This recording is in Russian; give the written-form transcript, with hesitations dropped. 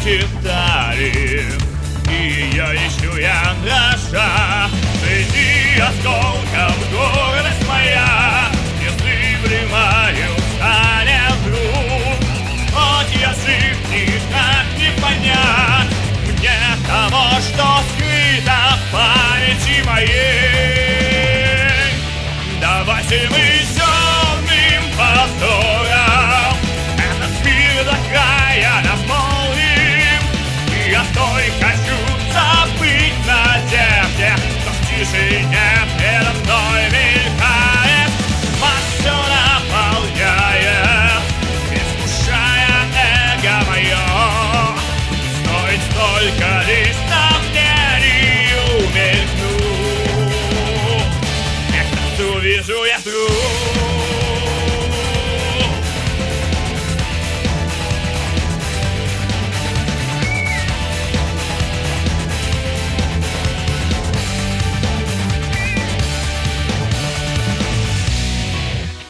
детали, и я ищу я дрожа среди осколков гордость моя. Если внимаю, станет вдруг, хоть я жив, никак не понять мне того, что скрыто в памяти моей. Давайте мы